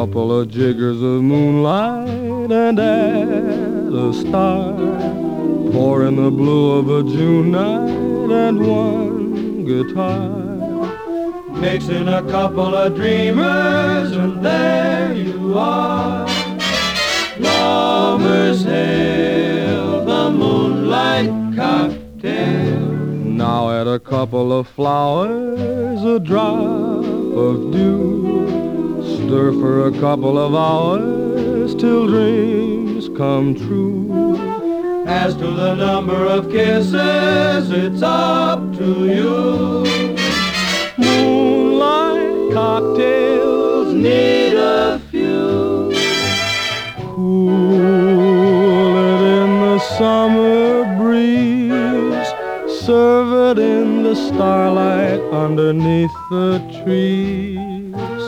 couple of jiggers of moonlight and add a star. Pour in the blue of a June night and one guitar. Mix in a couple of dreamers and there you are. Lovers hail the moonlight cocktail. Now add a couple of flowers, a drop of dew. Stir for a couple of hours till dreams come true. As to the number of kisses, it's up to you. Moonlight cocktails need a few. Cool it in the summer breeze. Serve it in the starlight underneath the trees.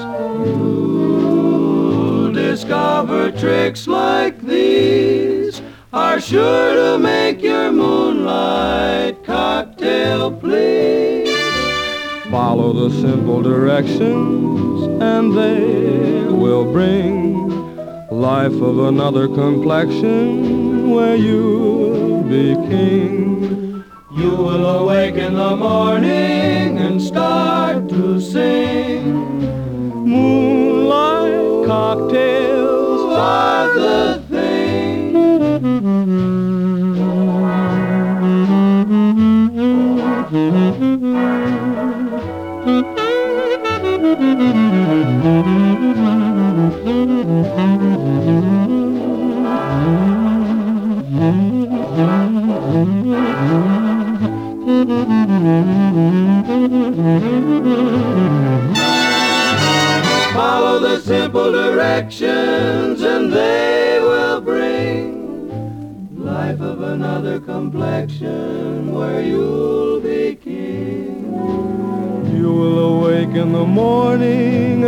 You'll discover tricks like these are sure to make your moonlight cocktail please. Follow the simple directions and they will bring life of another complexion where you'll be king. You will awake in the morning and start to sing. Moonlight cocktails are the thing. Follow the simple directions and they will bring life of another complexion where you'll be king. You will awake in the morning